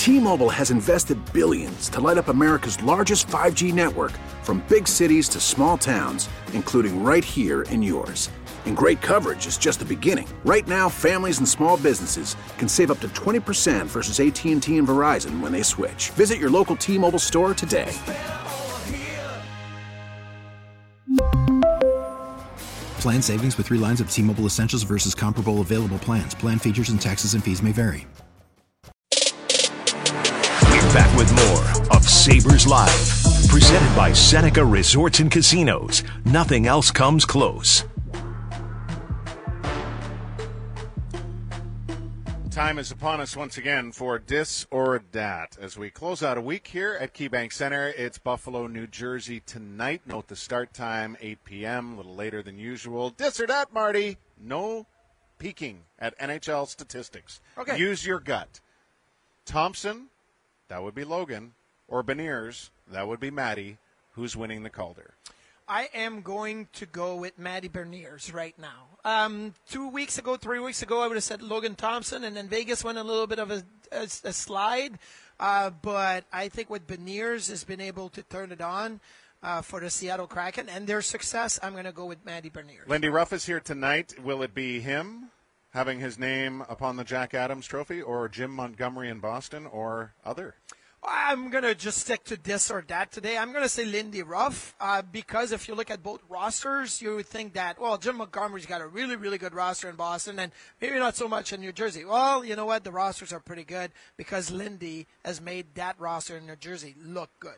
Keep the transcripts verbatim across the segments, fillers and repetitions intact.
T-Mobile has invested billions to light up America's largest five G network, from big cities to small towns, including right here in yours. And great coverage is just the beginning. Right now, families and small businesses can save up to twenty percent versus A T and T and Verizon when they switch. Visit your local T-Mobile store today. Plan savings with three lines of T-Mobile Essentials versus comparable available plans. Plan features and taxes and fees may vary. We're back with more of Sabres Live, presented by Seneca Resorts and Casinos. Nothing else comes close. Time is upon us once again for Dis or Dat. As we close out a week here at KeyBank Center, it's Buffalo, New Jersey tonight. Note the start time, eight p.m., a little later than usual. Dis or Dat, Marty? No peeking at N H L statistics. Okay. Use your gut. Thompson, that would be Logan, or Beniers, that would be Maddie. Who's winning the Calder? I am going to go with Matty Beniers right now. Um, two weeks ago, three weeks ago, I would have said Logan Thompson, and then Vegas went a little bit of a, a, a slide. Uh, but I think with Beniers has been able to turn it on uh, for the Seattle Kraken and their success, I'm going to go with Matty Beniers. Lindy Ruff is here tonight. Will it be him having his name upon the Jack Adams Trophy, or Jim Montgomery in Boston, or other? I'm going to just stick to Dis or Dat today. I'm going to say Lindy Ruff uh, because if you look at both rosters, you would think that, well, Jim Montgomery's got a really, really good roster in Boston and maybe not so much in New Jersey. Well, you know what? The rosters are pretty good because Lindy has made that roster in New Jersey look good.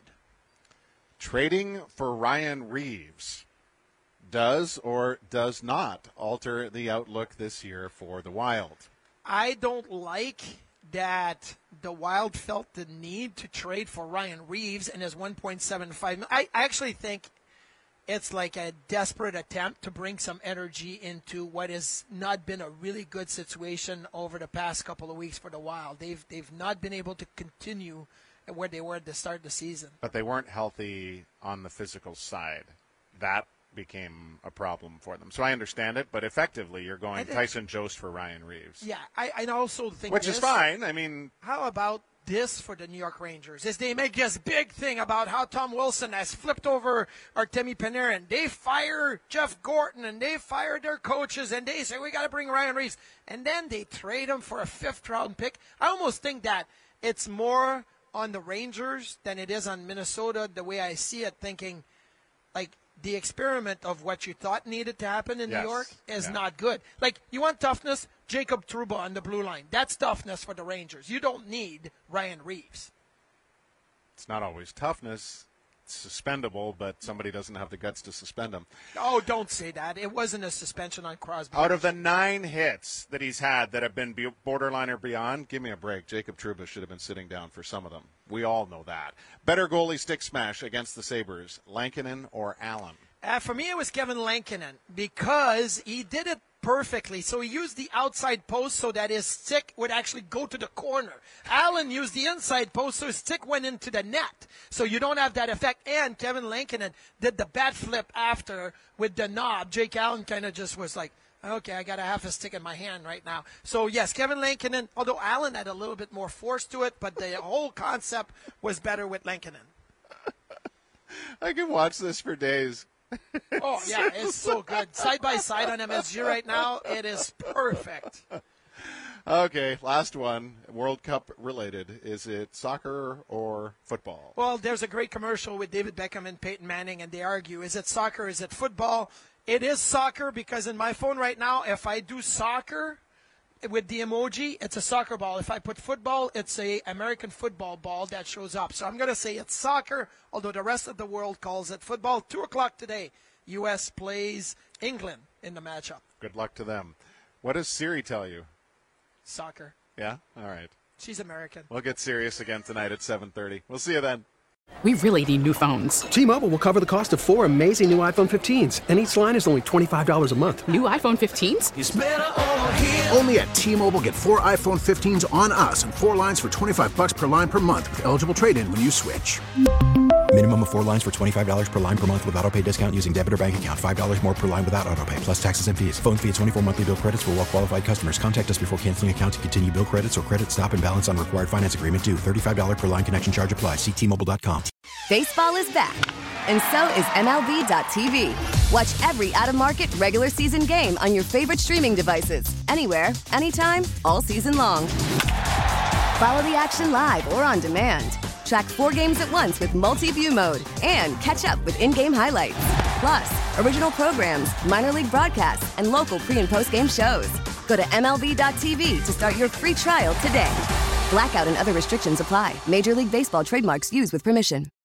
Trading for Ryan Reeves does or does not alter the outlook this year for the Wild? I don't like that the Wild felt the need to trade for Ryan Reeves and his one point seven five. I actually think it's like a desperate attempt to bring some energy into what has not been a really good situation over the past couple of weeks for the Wild. They've they've not been able to continue where they were at the start of the season. But they weren't healthy on the physical side. That became a problem for them. So I understand it, but effectively you're going think, Tyson Jost for Ryan Reeves. Yeah, I, I also think Which this, is fine. I mean, how about this for the New York Rangers? Is they make this big thing about how Tom Wilson has flipped over Artemi Panarin. They fire Jeff Gorton and they fire their coaches and they say we got to bring Ryan Reeves, and then they trade him for a fifth round pick. I almost think that it's more on the Rangers than it is on Minnesota, the way I see it, thinking like the experiment of what you thought needed to happen in yes. New York is yeah. not good. Like, you want toughness? Jacob Trouba on the blue line. That's toughness for the Rangers. You don't need Ryan Reeves. It's not always toughness. It's suspendable, but somebody doesn't have the guts to suspend him. Oh, don't say that. It wasn't a suspension on Crosby. Out of the nine hits that he's had that have been borderline or beyond, give me a break. Jacob Trouba should have been sitting down for some of them. We all know that. Better goalie stick smash against the Sabres, Lankinen or Allen? Uh, for me, it was Kevin Lankinen because he did it perfectly. So he used the outside post so that his stick would actually go to the corner. Allen used the inside post so his stick went into the net. So you don't have that effect. And Kevin Lankinen did the bat flip after with the knob. Jake Allen kind of just was like, okay, I got a half a stick in my hand right now. So, yes, Kevin Lankinen, although Allen had a little bit more force to it, but the whole concept was better with Lankinen. I can watch this for days. Oh, yeah, it's so good. Side by side on M S G right now, it is perfect. Okay, last one, World Cup related. Is it soccer or football? Well, there's a great commercial with David Beckham and Peyton Manning, and they argue, is it soccer, is it football? It is soccer because in my phone right now, if I do soccer with the emoji, it's a soccer ball. If I put football, it's a American football ball that shows up. So I'm going to say it's soccer, although the rest of the world calls it football. Two o'clock today, U S plays England in the matchup. Good luck to them. What does Siri tell you? Soccer. Yeah? All right. She's American. We'll get serious again tonight at seven thirty. We'll see you then. We really need new phones. T-Mobile will cover the cost of four amazing new iPhone fifteens, and each line is only twenty-five dollars a month. New iPhone fifteens? It's better over here. Only at T-Mobile, get four iPhone fifteens on us and four lines for twenty-five bucks per line per month with eligible trade-in when you switch. Minimum of four lines for twenty-five dollars per line per month with autopay discount using debit or bank account. five dollars more per line without autopay, plus taxes and fees. Phone fee at twenty-four monthly bill credits for well-qualified customers. Contact us before canceling account to continue bill credits or credit stop and balance on required finance agreement due. thirty-five dollars per line connection charge applies. See T Mobile dot com. Baseball is back, and so is M L B dot T V. Watch every out-of-market regular season game on your favorite streaming devices. Anywhere, anytime, all season long. Follow the action live or on demand. Track four games at once with multi-view mode and catch up with in-game highlights. Plus, original programs, minor league broadcasts, and local pre- and post-game shows. Go to M L B dot T V to start your free trial today. Blackout and other restrictions apply. Major League Baseball trademarks used with permission.